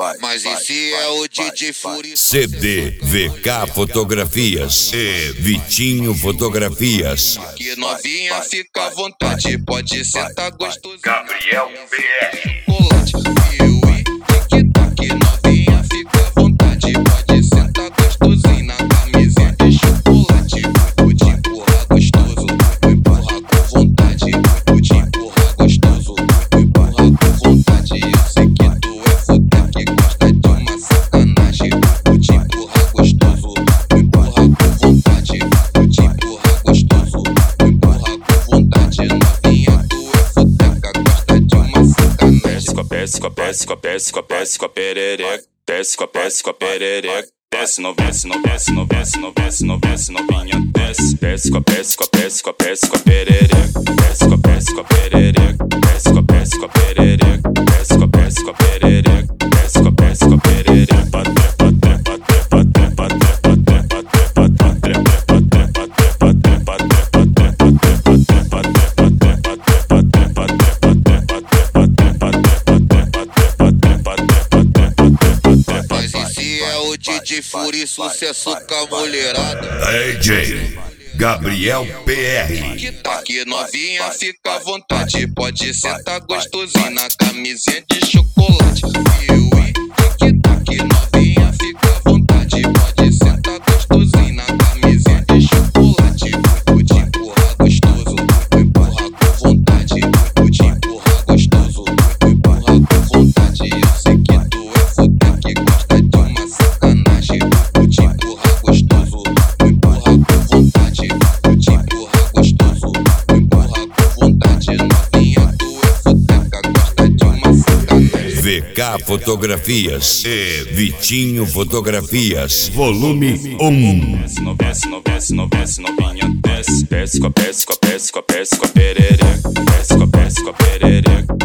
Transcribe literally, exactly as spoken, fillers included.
Mas esse é o D J Furi. C D V K Fotografias e Vitinho Fotografias. Que novinha fica à vontade, pode sentar gostoso. Gabriel P R. Chocolate, kiwi, tic-tac, novinha fica à vontade, pode sentar gostosinho na camisinha de chocolate. Vou te empurrar gostoso, vou empurrar com vontade. Vou te empurrar gostoso, vou empurrar com vontade. Eu sei que tu é fuder que gosta de uma sacanagem. Vou te empurrar gostoso, vou empurrar com vontade. Vou te empurrar gostoso, vou empurrar com vontade. Novinha, tu é fudeca, gosta de uma sacanagem. Desce com a desce com a desce com a desce com a perereca. Desce com a desce com a perereca. Desce, não desce, não desce, não desce, não desce, não desce, novinha, desce. Desce com a desce com a desce com a desce com a perereca. Desce com a desce com a perereca. Desce com a desce com a perereca. Desce com a desce com a perereca. Desce com a desce com a perereca. D J Furi, sucesso com a mulherada. D J Gabriel P R. Que tá aqui novinha, fica à vontade, pode sentar gostosinho na camisinha de chocolate. Kiwi, tic-tac, novinha, fica à vontade, pode sentar gostosinho na camisinha de chocolate. Vou te empurrar gostoso, vou empurrar com vontade. Vou te empurrar gostoso, vou empurrar com vontade. Eu sei que tu é fuder que gosta de uma sacanagem. Vou te empurrar gostoso, vou empurrar com vontade. Vou te empurrar gostoso, vou empurrar com vontade. Novinha, tu é fudeca, gosta de uma sacanagem. V K Fotografias e Vitinho Fotografias, volume um. Desce, não desce, não desce, não desce, novinha, desce. Desce com a desce com a desce com a desce com a perereca. Desce com a desce com a perereca.